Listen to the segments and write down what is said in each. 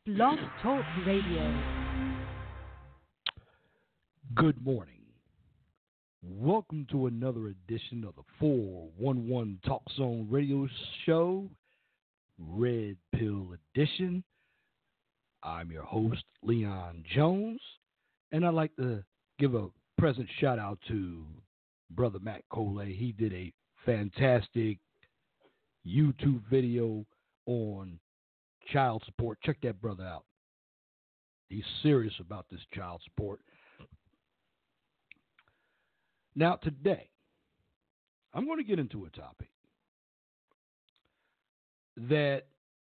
Blog Talk Radio. Good morning. Welcome to another edition of the 411 Talk Zone Radio Show, Red Pill Edition. I'm your host, Leon Jones, and I'd like to give a present shout out to Brother Matt Coley. He did a fantastic YouTube video on child support. Check that brother out. He's serious about this child support. Now, today, I'm going to get into a topic that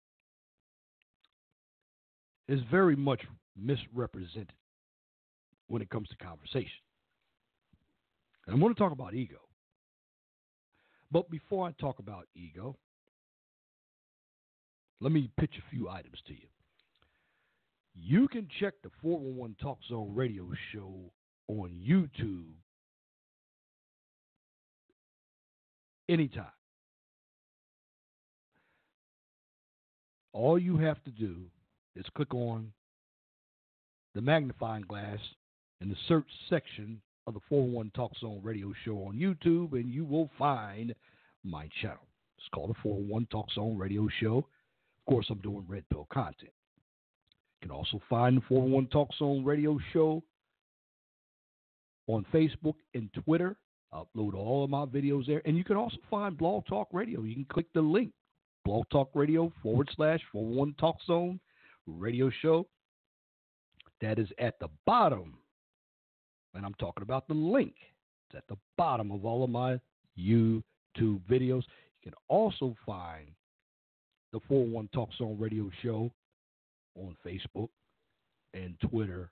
is very much misrepresented when it comes to conversation. And I'm going to talk about ego. But before I talk about ego, let me pitch a few items to you. You can check the 411 Talk Zone Radio Show on YouTube anytime. All you have to do is click on the magnifying glass in the search section of the 411 Talk Zone Radio Show on YouTube, and you will find my channel. It's called the 411 Talk Zone Radio Show. Of course, I'm doing Red Pill content. You can also find the 411 Talk Zone Radio Show on Facebook and Twitter. I upload all of my videos there. And you can also find Blog Talk Radio. You can click the link, Blog Talk Radio /411 Talk Zone Radio Show. That is at the bottom. And I'm talking about the link. It's at the bottom of all of my YouTube videos. You can also find the 411 Talk Zone Radio Show on Facebook and Twitter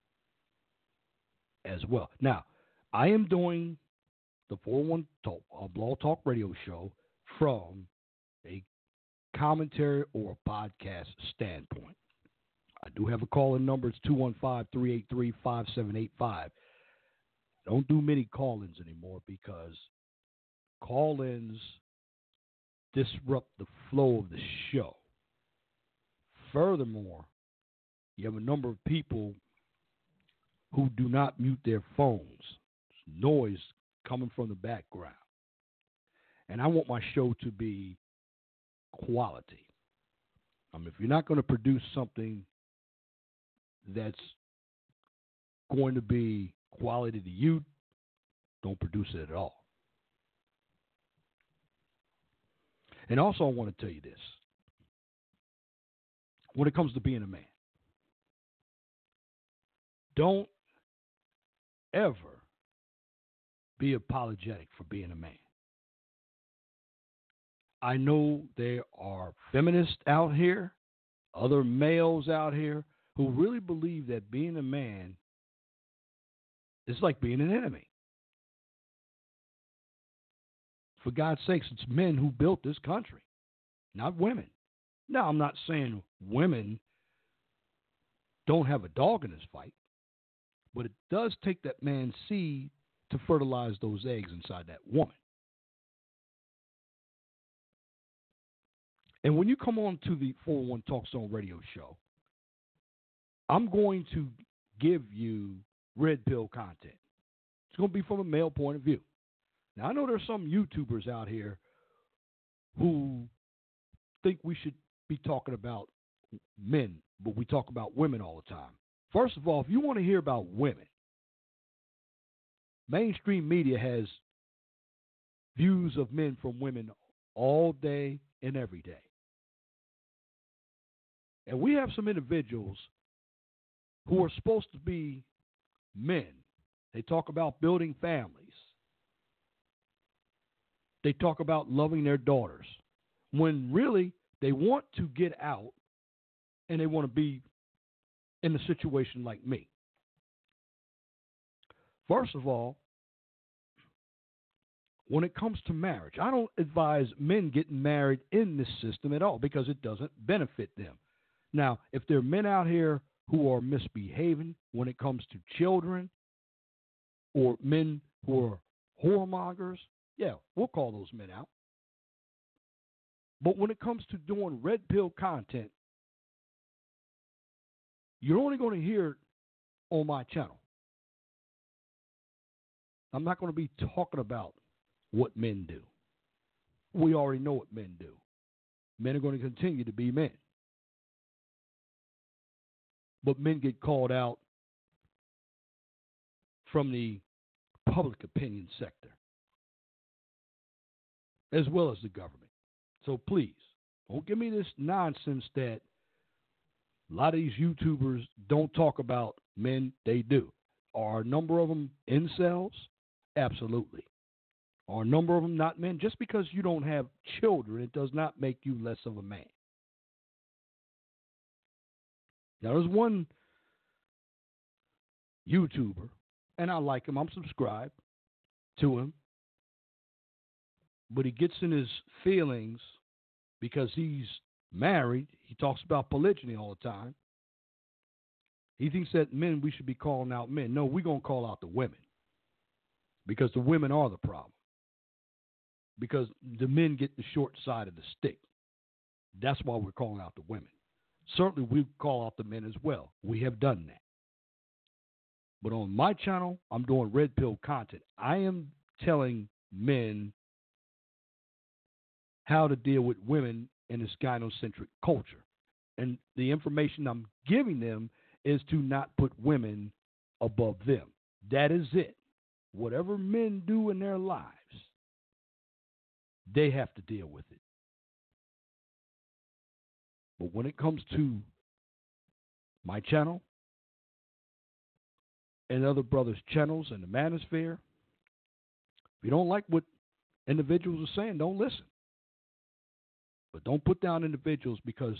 as well. Now, I am doing the 411 Blog Talk Radio Show from a commentary or a podcast standpoint. I do have a call-in number. It's 215-383-5785. Don't do many call-ins anymore because call-ins disrupt the flow of the show. Furthermore, you have a number of people who do not mute their phones. There's noise coming from the background. And I want my show to be quality. If you're not going to produce something that's going to be quality to you, don't produce it at all. And also I want to tell you this. When it comes to being a man, don't ever be apologetic for being a man. I know there are feminists out here, other males out here, who really believe that being a man is like being an enemy. For God's sakes, it's men who built this country, not women. Now, I'm not saying women don't have a dog in this fight, but it does take that man's seed to fertilize those eggs inside that woman. And when you come on to the 411 Talk Zone Radio Show, I'm going to give you red pill content. It's going to be from a male point of view. Now, I know there's some YouTubers out here who think we should be talking about men, but we talk about women all the time. First of all, if you want to hear about women, mainstream media has views of men from women all day and every day. And we have some individuals who are supposed to be men. They talk about building families. They talk about loving their daughters, when really they want to get out and they want to be in a situation like me. First of all, when it comes to marriage, I don't advise men getting married in this system at all because it doesn't benefit them. Now, if there are men out here who are misbehaving when it comes to children or men who are whoremongers, yeah, we'll call those men out. But when it comes to doing red pill content, You're only going to hear it on my channel. I'm not going to be talking about what men do. We already know what men do. Men are going to continue to be men. But men get called out from the public opinion sector, as well as the government. So please, don't give me this nonsense that a lot of these YouTubers don't talk about men. They do. Are a number of them incels? Absolutely. Are a number of them not men? Just because you don't have children, it does not make you less of a man. Now, there's one YouTuber, and I like him. I'm subscribed to him. But he gets in his feelings because he's married. He talks about polygyny all the time. He thinks that men, we should be calling out men. No, we're going to call out the women because the women are the problem. Because the men get the short side of the stick. That's why we're calling out the women. Certainly, we call out the men as well. We have done that. But on my channel, I'm doing red pill content. I am telling men how to deal with women in this gynocentric culture. And the information I'm giving them is to not put women above them. That is it. Whatever men do in their lives, they have to deal with it. But when it comes to my channel and other brothers' channels in the manosphere, if you don't like what individuals are saying, don't listen. But don't put down individuals because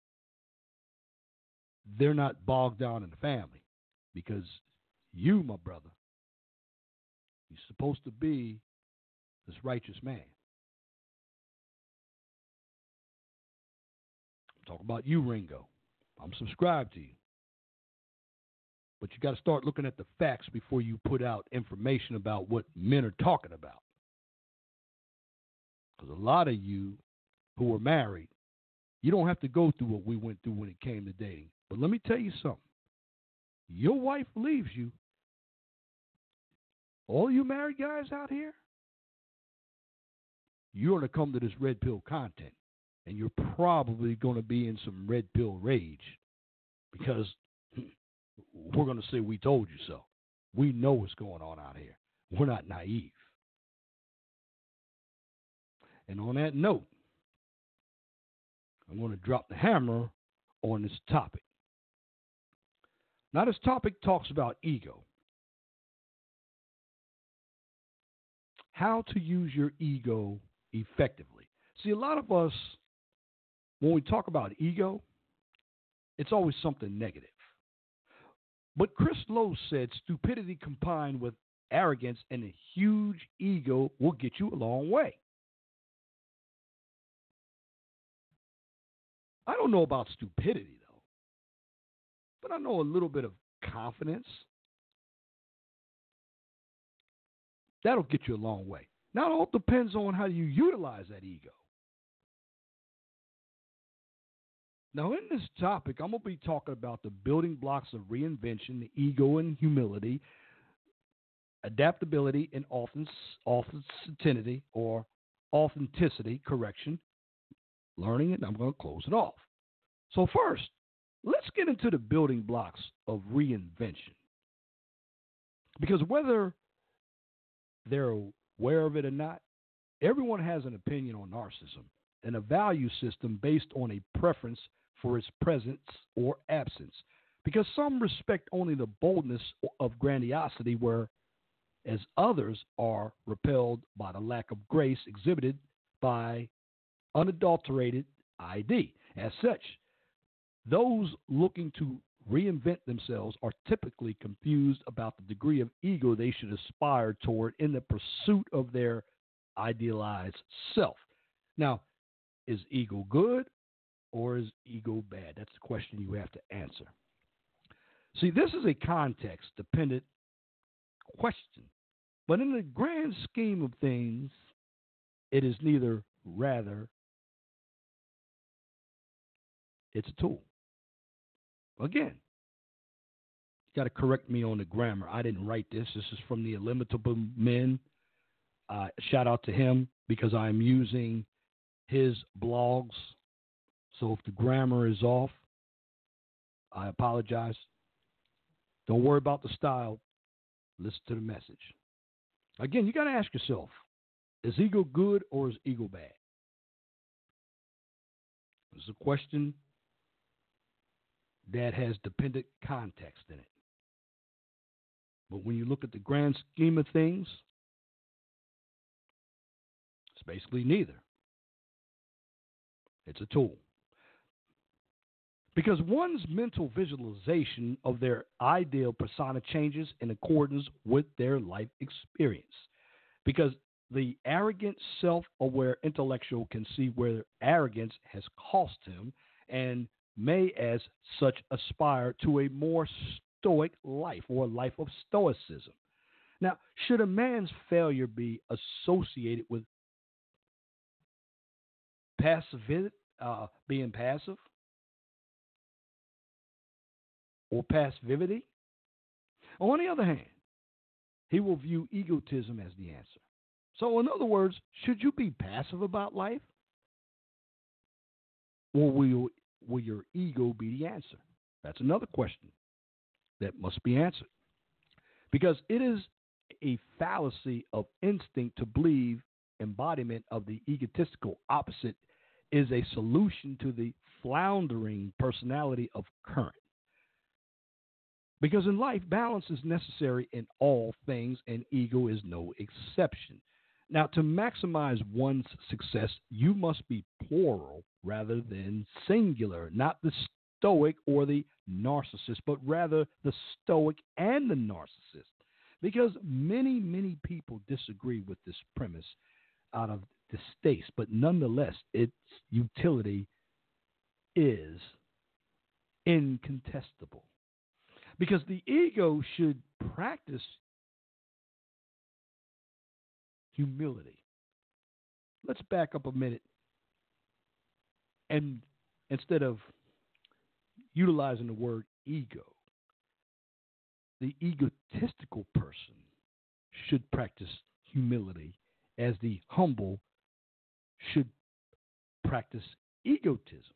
they're not bogged down in the family. Because you, my brother, you're supposed to be this righteous man. I'm talking about you, Ringo. I'm subscribed to you. But you got to start looking at the facts before you put out information about what men are talking about. Because a lot of you who are married, you don't have to go through what we went through when it came to dating. But let me tell you something. Your wife leaves you. All you married guys out here, you're going to come to this red pill content. And you're probably going to be in some red pill rage. Because we're going to say we told you so. We know what's going on out here. We're not naive. And on that note, I'm going to drop the hammer on this topic. Now, this topic talks about ego. How to use your ego effectively. See, a lot of us, when we talk about ego, it's always something negative. But Chris Lowe said stupidity combined with arrogance and a huge ego will get you a long way. I don't know about stupidity, though, but I know a little bit of confidence. That'll get you a long way. Now, it all depends on how you utilize that ego. Now, in this topic, I'm going to be talking about the building blocks of reinvention, the ego and humility, adaptability and authenticity, learning it, and I'm going to close it off. So first, let's get into the building blocks of reinvention. Because whether they're aware of it or not, everyone has an opinion on narcissism and a value system based on a preference for its presence or absence. Because some respect only the boldness of grandiosity, whereas others are repelled by the lack of grace exhibited by unadulterated ID. As such, those looking to reinvent themselves are typically confused about the degree of ego they should aspire toward in the pursuit of their idealized self. Now, is ego good or is ego bad? That's the question you have to answer. See, this is a context-dependent question, but in the grand scheme of things, it is neither, rather, it's a tool. Again, got to correct me on the grammar. I didn't write this. This is from the Illimitable Men. Shout out to him because I'm using his blogs. So if the grammar is off, I apologize. Don't worry about the style. Listen to the message. Again, you got to ask yourself, is ego good or is ego bad? It's a question that has dependent context in it. But when you look at the grand scheme of things, it's basically neither. It's a tool. Because one's mental visualization of their ideal persona changes in accordance with their life experience. Because the arrogant, self-aware intellectual can see where arrogance has cost him and may as such aspire to a more stoic life or a life of stoicism. Now, should a man's failure be associated with being passive or passivity? On the other hand, he will view egotism as the answer. So, in other words, should you be passive about life? Or will your ego be the answer? That's another question that must be answered. Because it is a fallacy of instinct to believe embodiment of the egotistical opposite is a solution to the floundering personality of current. Because in life, balance is necessary in all things, and ego is no exception. Now, to maximize one's success, you must be plural rather than singular, not the stoic or the narcissist, but rather the stoic and the narcissist. Because many, many people disagree with this premise out of distaste, but nonetheless, its utility is incontestable. Because the ego should practice humility. Let's back up a minute and instead of utilizing the word ego, the egotistical person should practice humility as the humble should practice egotism.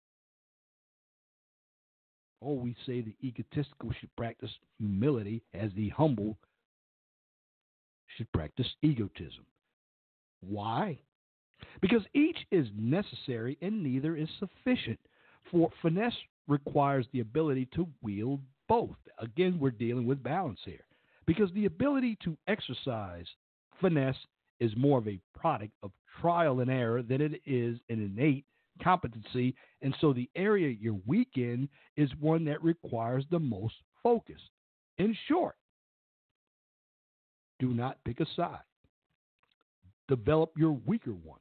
Or we say the egotistical should practice humility as the humble should practice egotism. Why? Because each is necessary and neither is sufficient. For finesse requires the ability to wield both. Again, we're dealing with balance here. Because the ability to exercise finesse is more of a product of trial and error than it is an innate competency. And so the area you're weak in is one that requires the most focus. In short, do not pick a side. Develop your weaker one.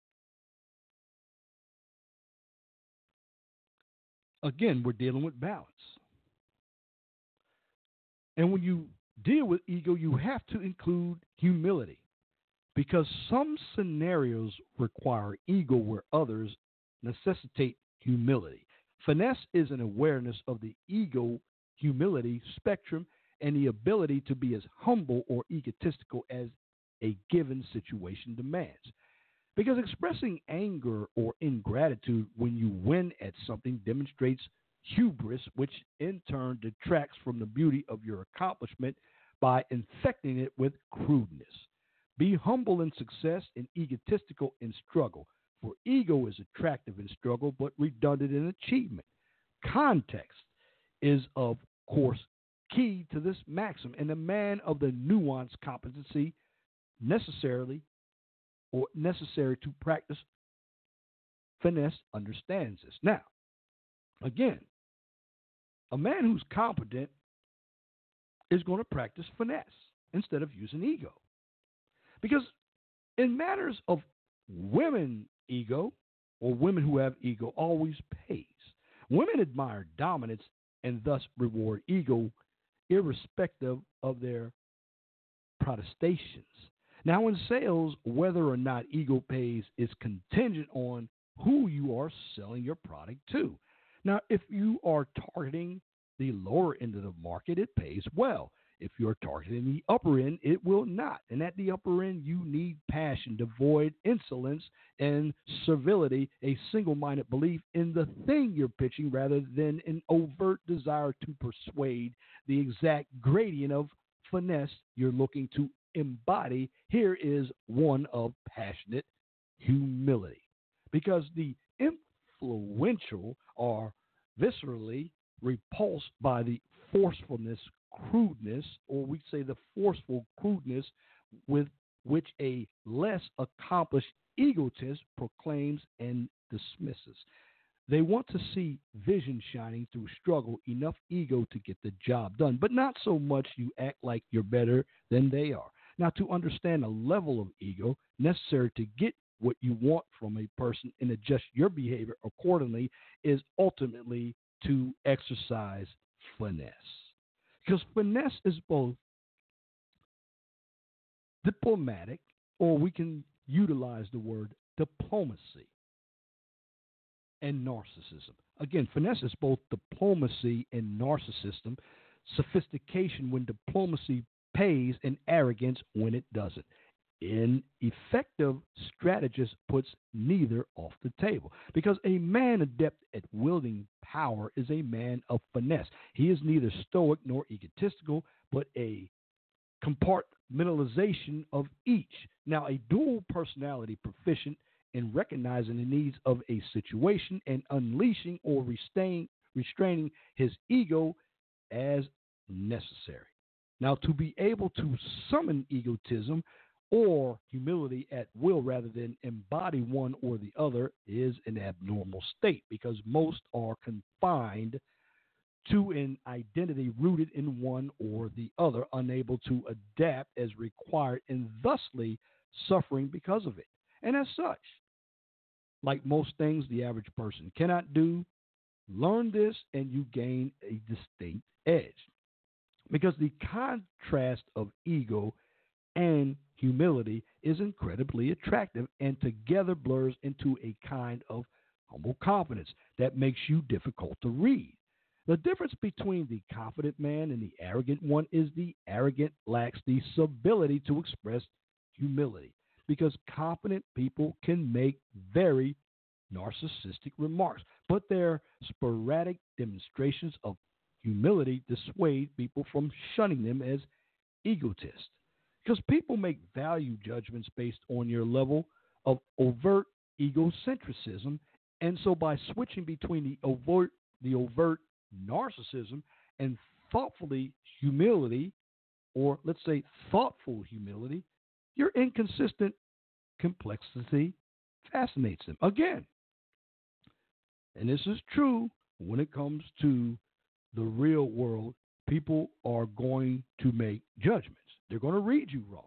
Again, we're dealing with balance. And when you deal with ego, you have to include humility because some scenarios require ego where others necessitate humility. Finesse is an awareness of the ego humility spectrum and the ability to be as humble or egotistical as a given situation demands. Because expressing anger or ingratitude when you win at something demonstrates hubris, which in turn detracts from the beauty of your accomplishment by infecting it with crudeness. Be humble in success and egotistical in struggle, for ego is attractive in struggle but redundant in achievement. Context is, of course, key to this maxim, and the man of the nuanced competency necessary to practice finesse understands this. Now, again, a man who's competent is going to practice finesse instead of using ego. Because in matters of women, ego, or women who have ego, always pays. Women admire dominance and thus reward ego irrespective of their protestations. Now, in sales, whether or not ego pays is contingent on who you are selling your product to. Now, if you are targeting the lower end of the market, it pays well. If you're targeting the upper end, it will not. And at the upper end, you need passion, devoid insolence and servility, a single-minded belief in the thing you're pitching rather than an overt desire to persuade. The exact gradient of finesse you're looking to embody here is one of passionate humility. Because the influential are viscerally repulsed by the forcefulness, crudeness, or we say the forceful crudeness with which a less accomplished egotist proclaims and dismisses. They want to see vision shining through struggle, enough ego to get the job done, but not so much you act like you're better than they are. Now, to understand the level of ego necessary to get what you want from a person and adjust your behavior accordingly is ultimately to exercise finesse. Because finesse is both diplomatic, or we can utilize the word diplomacy, and narcissism. Again, finesse is both diplomacy and narcissism, sophistication when diplomacy pays and arrogance when it doesn't. An effective strategist puts neither off the table because a man adept at wielding power is a man of finesse. He is neither stoic nor egotistical, but a compartmentalization of each. Now, a dual personality proficient in recognizing the needs of a situation and unleashing or restraining his ego as necessary. Now, to be able to summon egotism or humility at will rather than embody one or the other is an abnormal state because most are confined to an identity rooted in one or the other, unable to adapt as required and thusly suffering because of it. And as such, like most things the average person cannot do, learn this and you gain a distinct edge. Because the contrast of ego and humility is incredibly attractive and together blurs into a kind of humble confidence that makes you difficult to read. The difference between the confident man and the arrogant one is the arrogant lacks the ability to express humility because confident people can make very narcissistic remarks, but their sporadic demonstrations of humility dissuade people from shunning them as egotists. Because people make value judgments based on your level of overt egocentrism, and so by switching between the overt narcissism and thoughtfully humility, or let's say thoughtful humility, your inconsistent complexity fascinates them. Again, and this is true when it comes to the real world, people are going to make judgments. They're going to read you wrong.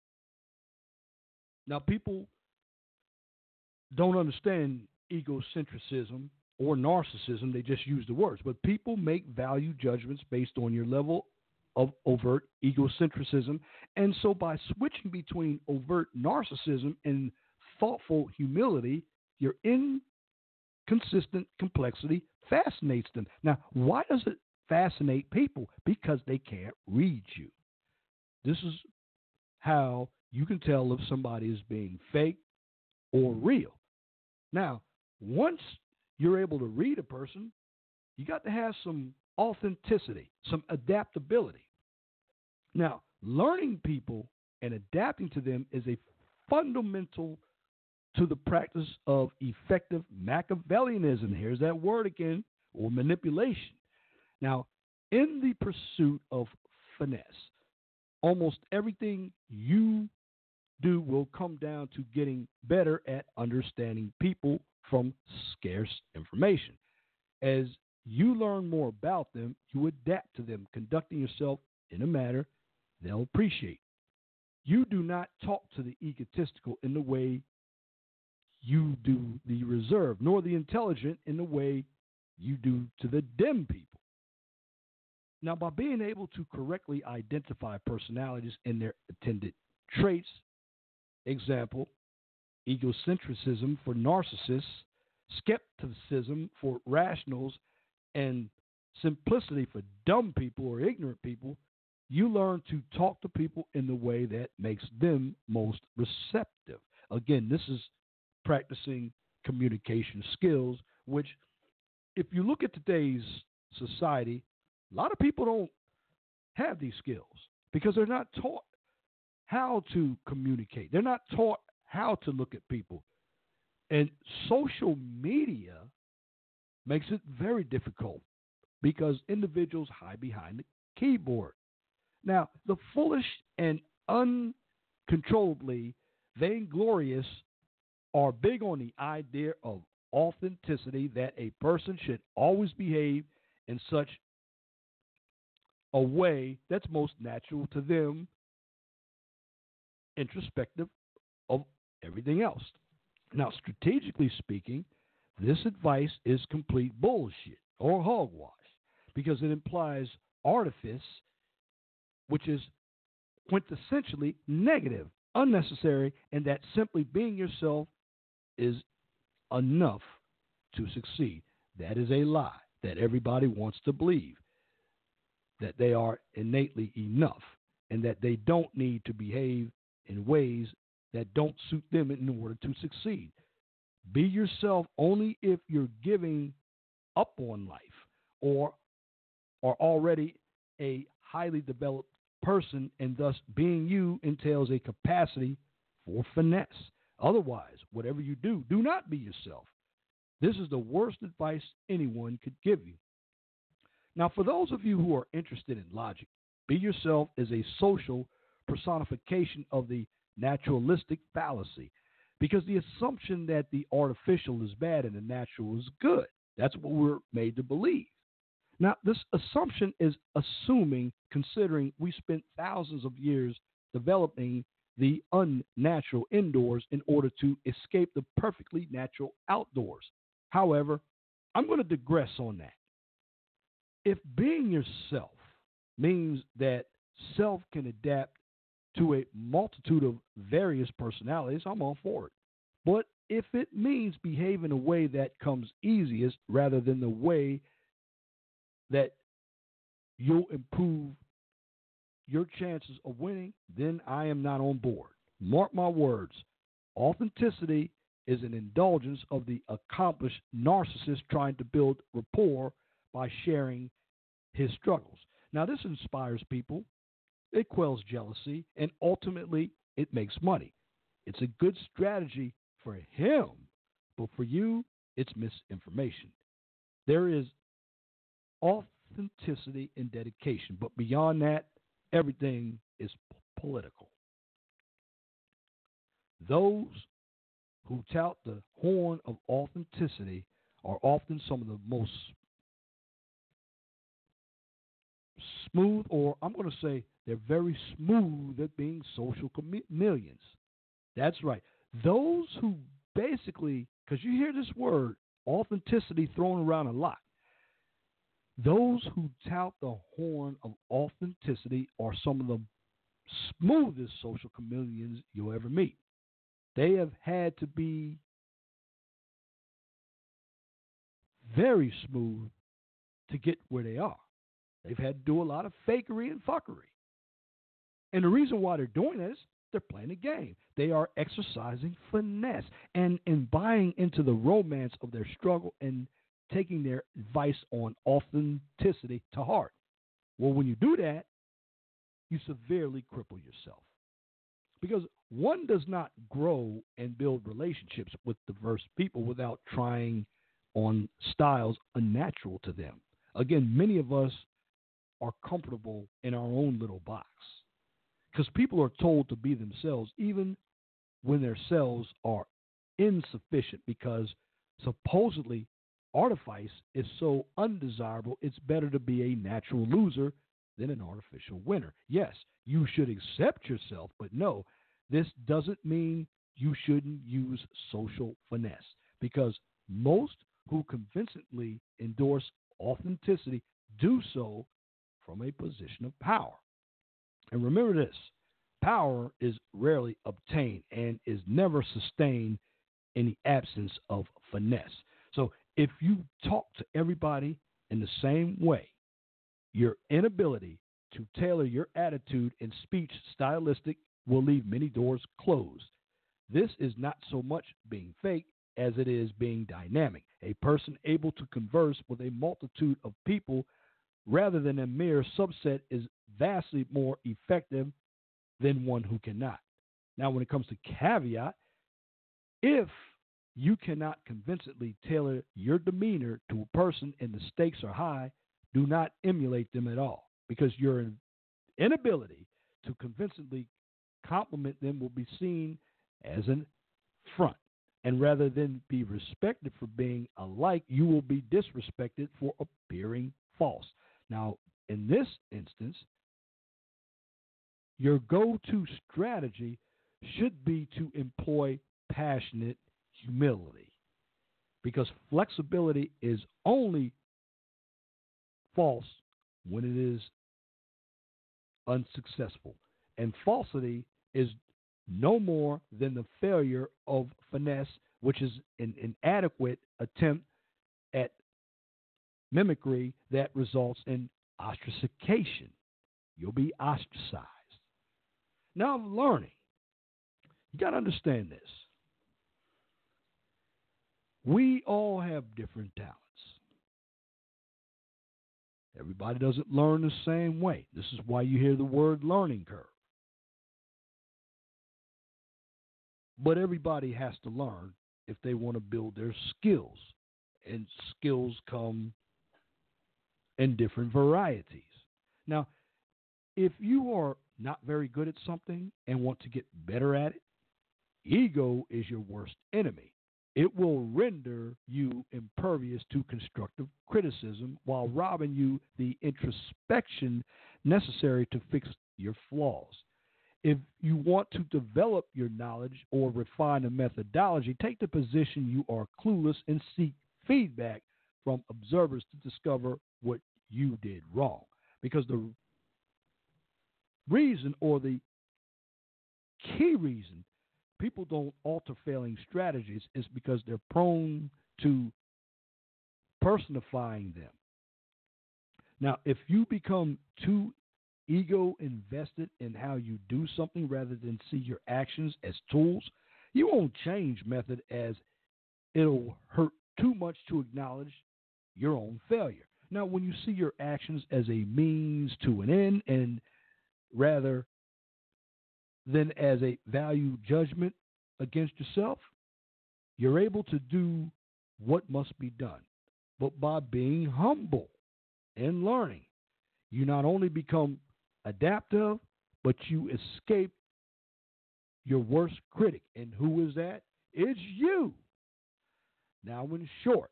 Now, people don't understand egocentrism or narcissism. They just use the words. But people make value judgments based on your level of overt egocentrism. And so by switching between overt narcissism and thoughtful humility, your inconsistent complexity fascinates them. Now, why does it fascinate people? Because they can't read you. This is how you can tell if somebody is being fake or real. Now, once you're able to read a person, you got to have some authenticity, some adaptability. Now, learning people and adapting to them is a fundamental to the practice of effective Machiavellianism. Here's that word again, or manipulation. Now, in the pursuit of finesse, almost everything you do will come down to getting better at understanding people from scarce information. As you learn more about them, you adapt to them, conducting yourself in a manner they'll appreciate. You do not talk to the egotistical in the way you do the reserved, nor the intelligent in the way you do to the dim people. Now, by being able to correctly identify personalities and their attendant traits, example, egocentrism for narcissists, skepticism for rationals, and simplicity for dumb people or ignorant people. You learn to talk to people in the way that makes them most receptive. Again, this is practicing communication skills, which, if you look at today's society, a lot of people don't have these skills because they're not taught how to communicate. They're not taught how to look at people. And social media makes it very difficult because individuals hide behind the keyboard. Now, the foolish and uncontrollably vainglorious are big on the idea of authenticity, that a person should always behave in such a way that's most natural to them, introspective of everything else. Now, strategically speaking, this advice is complete bullshit or hogwash because it implies artifice, which is quintessentially negative, unnecessary, and that simply being yourself is enough to succeed. That is a lie that everybody wants to believe, that they are innately enough and that they don't need to behave in ways that don't suit them in order to succeed. Be yourself only if you're giving up on life or are already a highly developed person, and thus being you entails a capacity for finesse. Otherwise, whatever you do, do not be yourself. This is the worst advice anyone could give you. Now, for those of you who are interested in logic, be yourself is a social personification of the naturalistic fallacy, because the assumption that the artificial is bad and the natural is good. That's what we're made to believe. Now, this assumption is assuming, considering we spent thousands of years developing the unnatural indoors in order to escape the perfectly natural outdoors. However, I'm going to digress on that. If being yourself means that self can adapt to a multitude of various personalities, I'm all for it. But if it means behave in a way that comes easiest rather than the way that you'll improve your chances of winning, then I am not on board. Mark my words. Authenticity is an indulgence of the accomplished narcissist trying to build rapport by sharing his struggles. Now, this inspires people. It quells jealousy, and ultimately, it makes money. It's a good strategy for him, but for you, it's misinformation. There is authenticity and dedication, but beyond that, everything is political. Those who tout the horn of authenticity are often some of the most smooth, or I'm going to say they're very smooth at being social chameleons. That's right. Those who basically, because you hear this word, authenticity, thrown around a lot. Those who tout the horn of authenticity are some of the smoothest social chameleons you'll ever meet. They have had to be very smooth to get where they are. They've had to do a lot of fakery and fuckery. And the reason why they're doing this, they're playing a game. They are exercising finesse and buying into the romance of their struggle and taking their advice on authenticity to heart. Well, when you do that, you severely cripple yourself. Because one does not grow and build relationships with diverse people without trying on styles unnatural to them. Again, many of us are comfortable in our own little box because people are told to be themselves even when their selves are insufficient, because supposedly artifice is so undesirable, it's better to be a natural loser than an artificial winner. Yes, you should accept yourself, but no, this doesn't mean you shouldn't use social finesse, because most who convincingly endorse authenticity do so from a position of power. And remember this, power is rarely obtained and is never sustained in the absence of finesse. So if you talk to everybody In the same way, your inability to tailor your attitude and speech stylistic will leave many doors closed. This is not so much being fake as it is being dynamic. A person able to converse with a multitude of people rather than a mere subset is vastly more effective than one who cannot. Now, when it comes to caveat, if you cannot convincingly tailor your demeanor to a person and the stakes are high, do not emulate them at all, because your inability to convincingly compliment them will be seen as an front. And rather than be respected for being alike, you will be disrespected for appearing false. Now, in this instance, your go-to strategy should be to employ passionate humility, because flexibility is only false when it is unsuccessful, and falsity is no more than the failure of finesse, which is an inadequate attempt at mimicry that results in ostracification. You'll be ostracized. Now, learning. You got to understand this. We all have different talents. Everybody doesn't learn the same way. This is why you hear the word learning curve. But everybody has to learn if they want to build their skills. And skills come in different varieties. Now, if you are not very good at something and want to get better at it, ego is your worst enemy. It will render you impervious to constructive criticism while robbing you the introspection necessary to fix your flaws. If you want to develop your knowledge or refine a methodology, take the position you are clueless and seek feedback from observers to discover what you did wrong. Because the reason, or the key reason, people don't alter failing strategies is because they're prone to personifying them. Now, if you become too ego invested in how you do something rather than see your actions as tools, you won't change method, as it'll hurt too much to acknowledge your own failure. Now, when you see your actions as a means to an end, and rather than as a value judgment against yourself, you're able to do what must be done. But by being humble and learning, you not only become adaptive, but you escape your worst critic. And who is that? It's you. Now, in short,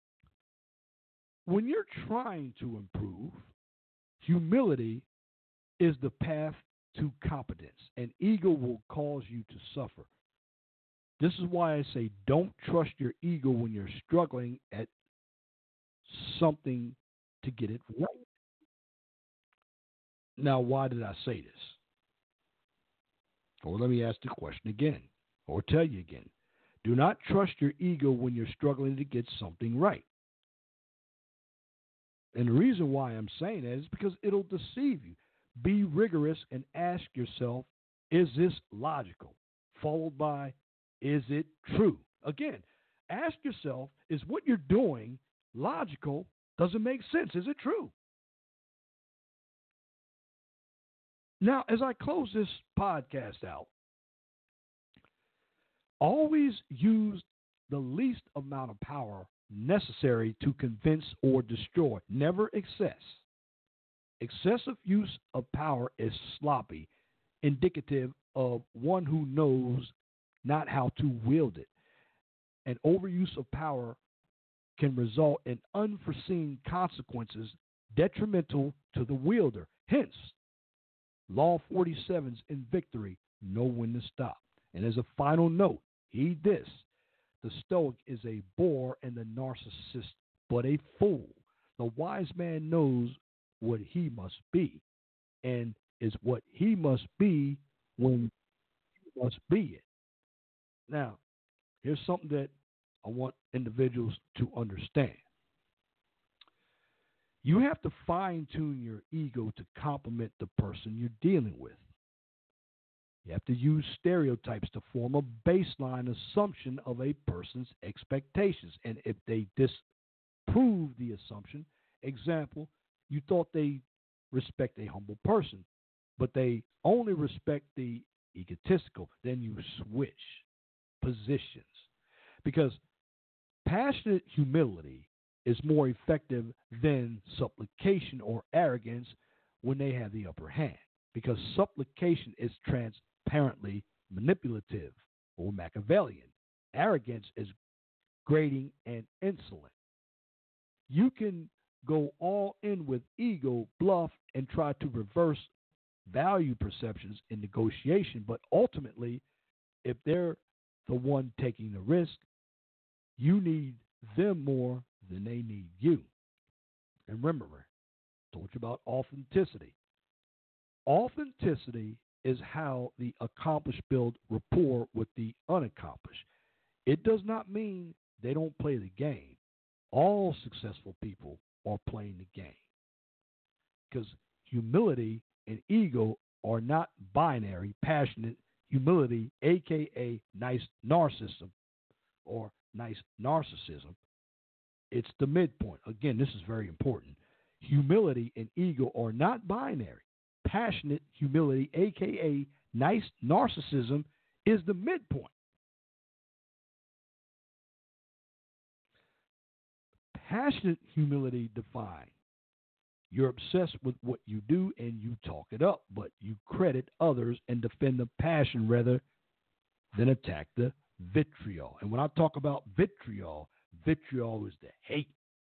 when you're trying to improve, humility is the path to competence, and ego will cause you to suffer. This is why I say don't trust your ego when you're struggling at something to get it right. Now, why did I say this? Or let me ask the question again, or tell you again. Do not trust your ego when you're struggling to get something right. And the reason why I'm saying that is because it'll deceive you. Be rigorous and ask yourself, is this logical? Followed by, is it true? Again, ask yourself, is what you're doing logical? Does it make sense? Is it true? Now, as I close this podcast out, always use the least amount of power necessary to convince or destroy. Never excess. Excessive use of power is sloppy, indicative of one who knows not how to wield it. And overuse of power can result in unforeseen consequences detrimental to the wielder. Hence, Law 47's in victory, know when to stop. And as a final note, heed this. The stoic is a bore and the narcissist but a fool. The wise man knows what he must be, and is what he must be when he must be it. Now, here's something that I want individuals to understand. You have to fine tune your ego to complement the person you're dealing with. You have to use stereotypes to form a baseline assumption of a person's expectations. And if they disprove the assumption, example, you thought they respect a humble person, but they only respect the egotistical, then you switch positions. Because passionate humility is more effective than supplication or arrogance when they have the upper hand. Because supplication is transparently manipulative or Machiavellian. Arrogance is grating and insolent. You can go all in with ego, bluff, and try to reverse value perceptions in negotiation, but ultimately, if they're the one taking the risk, you need them more than they need you. And remember, I told you about authenticity. Authenticity is how the accomplished build rapport with the unaccomplished. It does not mean they don't play the game. All successful people are playing the game. Because humility and ego are not binary. Passionate humility, aka nice narcissism or nice narcissism, it's the midpoint. Again, this is very important. Humility and ego are not binary. Passionate humility, aka nice narcissism, is the midpoint. Passionate humility defined. You're obsessed with what you do and you talk it up, but you credit others and defend the passion rather than attack the vitriol. And when I talk about vitriol, vitriol is the hate.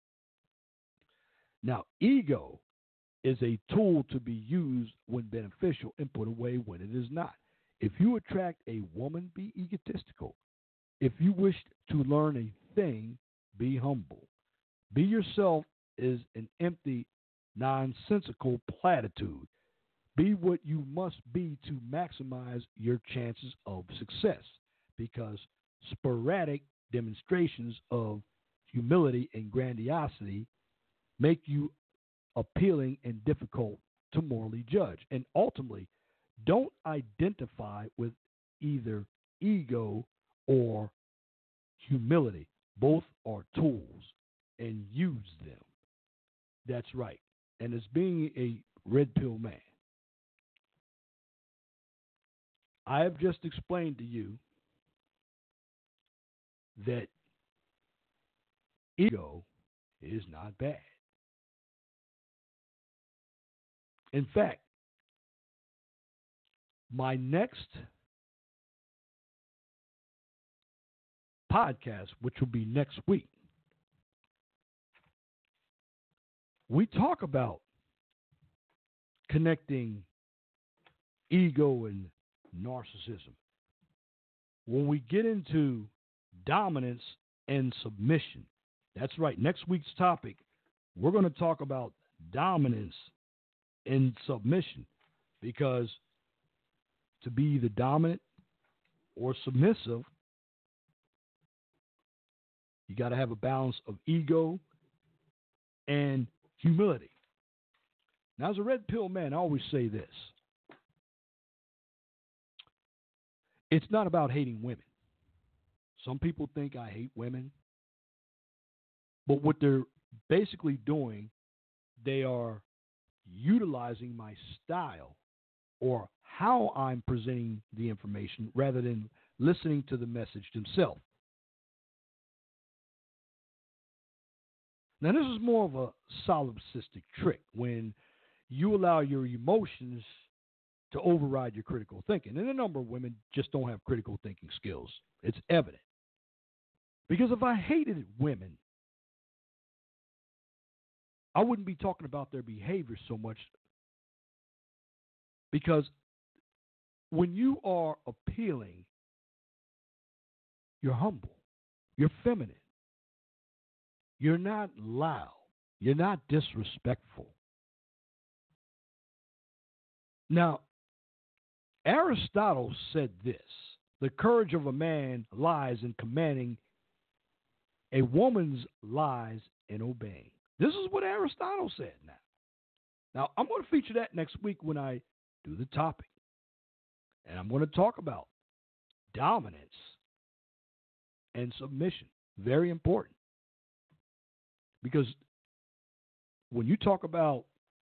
Now, ego is a tool to be used when beneficial and put away when it is not. If you attract a woman, be egotistical. If you wish to learn a thing, be humble. Be yourself is an empty, nonsensical platitude. Be what you must be to maximize your chances of success, because sporadic demonstrations of humility and grandiosity make you appealing and difficult to morally judge. And ultimately, don't identify with either ego or humility. Both are tools, and use them. That's right. And as being a red pill man, I have just explained to you that ego is not bad. In fact, my next podcast, which will be next week, we talk about connecting ego and narcissism. When we get into dominance and submission, that's right, next week's topic, we're going to talk about dominance and submission, because to be either dominant or submissive, you got to have a balance of ego and humility. Now, as a red pill man, I always say this. It's not about hating women. Some people think I hate women. But what they're basically doing, they are utilizing my style or how I'm presenting the information rather than listening to the message themselves. Now, this is more of a solipsistic trick when you allow your emotions to override your critical thinking. And a number of women just don't have critical thinking skills. It's evident. Because if I hated women, I wouldn't be talking about their behavior so much. Because when you are appealing, you're humble, you're feminine. You're not loud. You're not disrespectful. Now, Aristotle said this: the courage of a man lies in commanding, a woman's lies in obeying. This is what Aristotle said now. Now, I'm going to feature that next week when I do the topic. And I'm going to talk about dominance and submission. Very important. Because when you talk about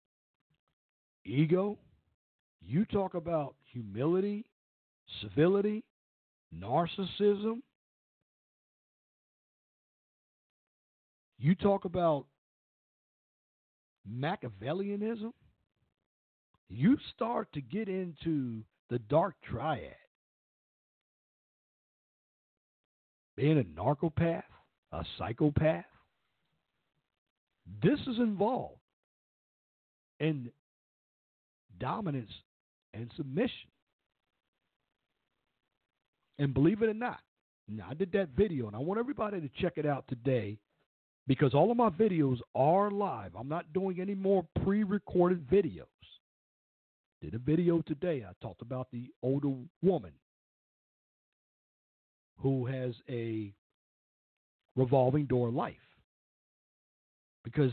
ego, you talk about humility, civility, narcissism. You talk about Machiavellianism. You start to get into the dark triad. Being a narcopath, a psychopath. This is involved in dominance and submission. And believe it or not, now I did that video, and I want everybody to check it out today because all of my videos are live. I'm not doing any more pre-recorded videos. Did a video today. I talked about the older woman who has a revolving door life because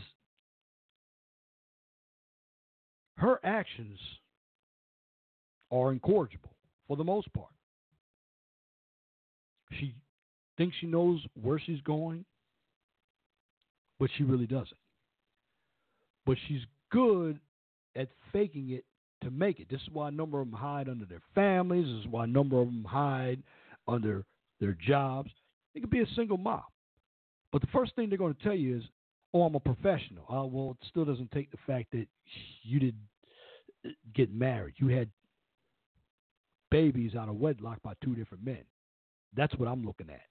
her actions are incorrigible for the most part. She thinks she knows where she's going, but she really doesn't. But she's good at faking it to make it. This is why a number of them hide under their families. This is why a number of them hide under their jobs. It could be a single mom. But the first thing they're going to tell you is, oh, I'm a professional. Well, it still doesn't take the fact that you didn't get married. You had babies out of wedlock by two different men. That's what I'm looking at.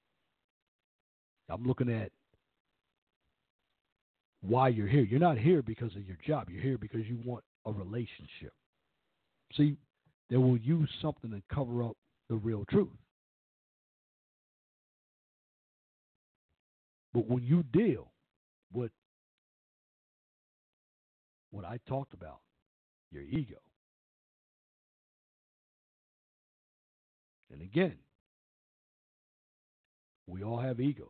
I'm looking at why you're here. You're not here because of your job. You're here because you want a relationship. See, they will use something to cover up the real truth. But when you deal with what I talked about, your ego, and again, we all have egos.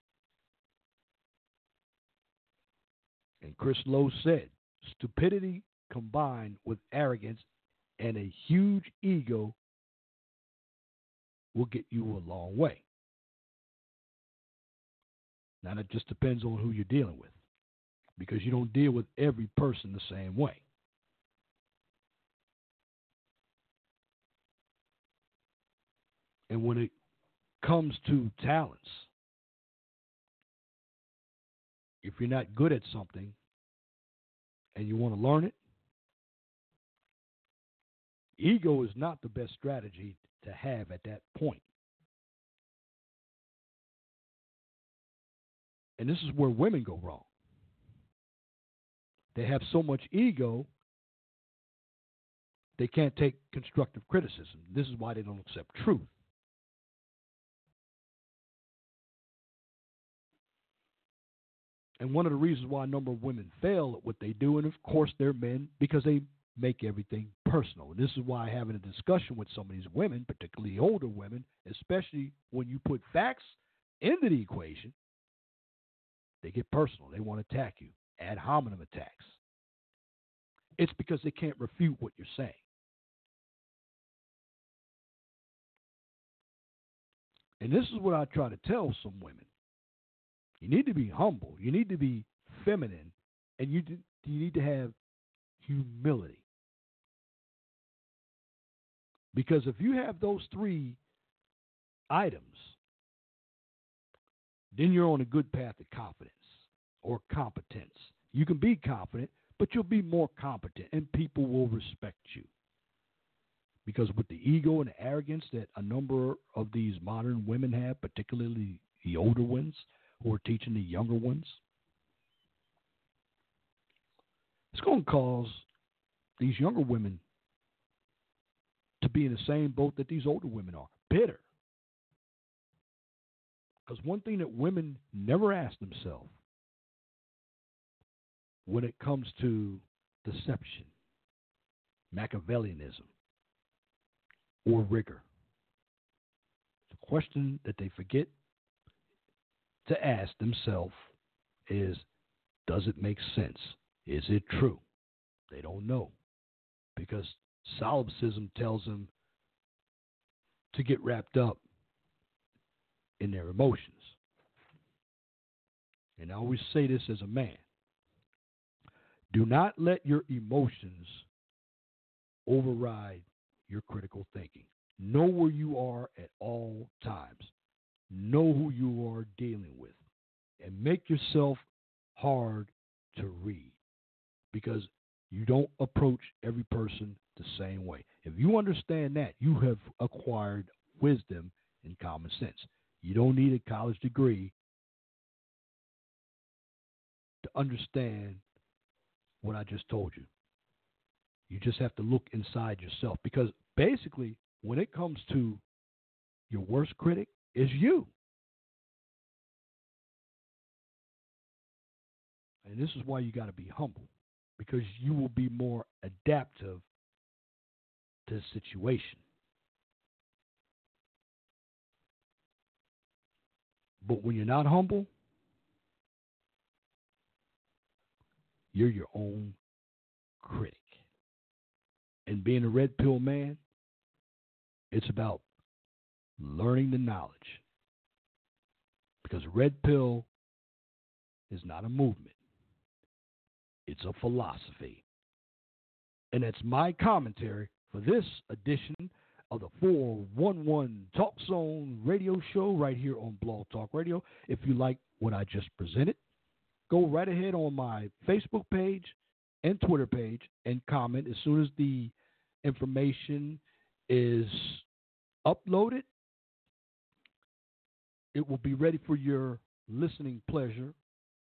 And Chris Lowe said, stupidity combined with arrogance and a huge ego will get you a long way. Now, that just depends on who you're dealing with, because you don't deal with every person the same way. And when it comes to talents, if you're not good at something and you want to learn it, ego is not the best strategy to have at that point. And this is where women go wrong. They have so much ego, they can't take constructive criticism. This is why they don't accept truth. And one of the reasons why a number of women fail at what they do, and of course they're men, because they make everything personal. And this is why having a discussion with some of these women, particularly older women, especially when you put facts into the equation, they get personal. They want to attack you. Ad hominem attacks. It's because they can't refute what you're saying. And this is what I try to tell some women. You need to be humble. You need to be feminine. And you need to have humility. Because if you have those three items, then you're on a good path to confidence or competence. You can be confident, but you'll be more competent, and people will respect you. Because with the ego and the arrogance that a number of these modern women have, particularly the older ones who are teaching the younger ones, it's going to cause these younger women to be in the same boat that these older women are, bitter. Because one thing that women never ask themselves when it comes to deception, Machiavellianism, or rigor, the question that they forget to ask themselves is, Does it make sense? Is it true? They don't know because solipsism tells them to get wrapped up in their emotions. And I always say this as a man. Do not let your emotions override your critical thinking. Know where you are at all times. Know who you are dealing with. And make yourself hard to read. Because you don't approach every person the same way. If you understand that, you have acquired wisdom and common sense. You don't need a college degree to understand what I just told you. You just have to look inside yourself because basically when it comes to your worst critic is you. And this is why you got to be humble because you will be more adaptive to the situation. But when you're not humble, you're your own critic. And being a red pill man, it's about learning the knowledge. Because red pill is not a movement. It's a philosophy. And that's my commentary for this edition of the 411 Talk Zone radio show right here on Blog Talk Radio. If you like what I just presented, go right ahead on my Facebook page and Twitter page and comment. As soon as the information is uploaded, it will be ready for your listening pleasure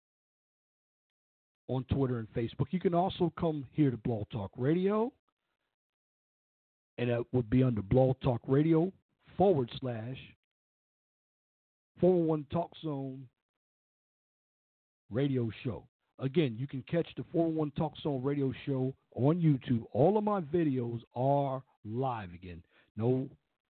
on Twitter and Facebook. You can also come here to Blog Talk Radio, and that would be under Blog Talk Radio / 401 Talk Zone radio show. Again, you can catch the 401 Talk Zone radio show on YouTube. All of my videos are live again. No,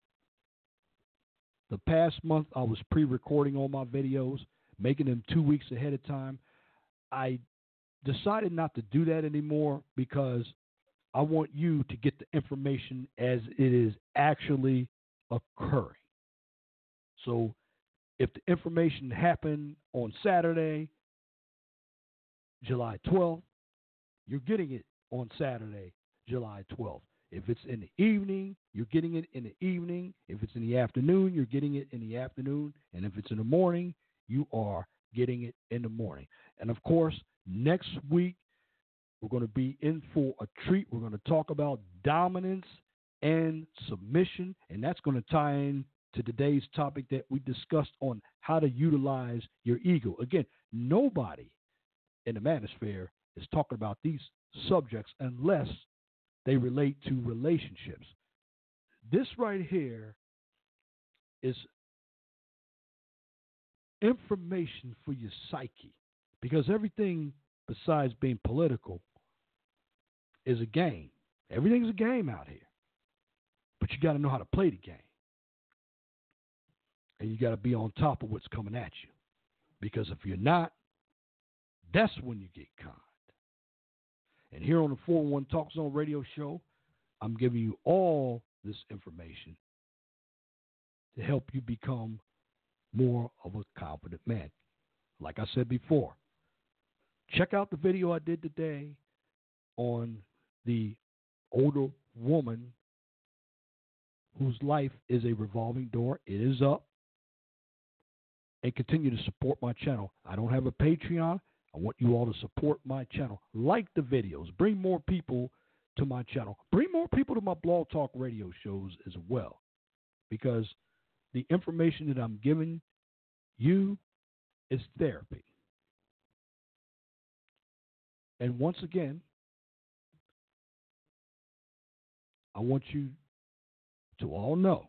the past month I was pre-recording all my videos, making them 2 weeks ahead of time. I decided not to do that anymore because I want you to get the information as it is actually occurring. So if the information happened on Saturday, July 12th, you're getting it on Saturday, July 12th. If it's in the evening, you're getting it in the evening. If it's in the afternoon, you're getting it in the afternoon. And if it's in the morning, you are getting it in the morning. And of course, next week, we're going to be in for a treat. We're going to talk about dominance and submission, and that's going to tie in to today's topic that we discussed on how to utilize your ego. Again, nobody in the manosphere is talking about these subjects unless they relate to relationships. This right here is information for your psyche, because everything besides being political is a game. Everything's a game out here. But you got to know how to play the game. And you got to be on top of what's coming at you. Because if you're not, that's when you get conned. And here on the 401 Talk Zone radio show, I'm giving you all this information to help you become more of a confident man. Like I said before, check out the video I did today on the older woman whose life is a revolving door. It is up. And continue to support my channel. I don't have a Patreon. I want you all to support my channel. Like the videos. Bring more people to my channel. Bring more people to my Blog Talk radio shows as well. Because the information that I'm giving you is therapy. And once again, I want you to all know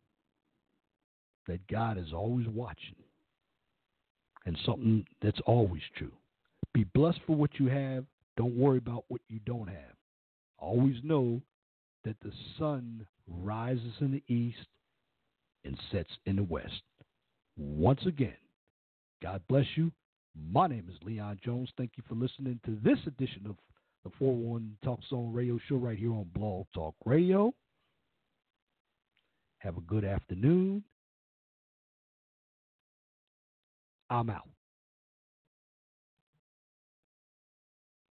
that God is always watching. And something that's always true. Be blessed for what you have. Don't worry about what you don't have. Always know that the sun rises in the east and sets in the west. Once again, God bless you. My name is Leon Jones. Thank you for listening to this edition of the 401 Talk Zone Radio Show right here on Blog Talk Radio. Have a good afternoon. I'm out.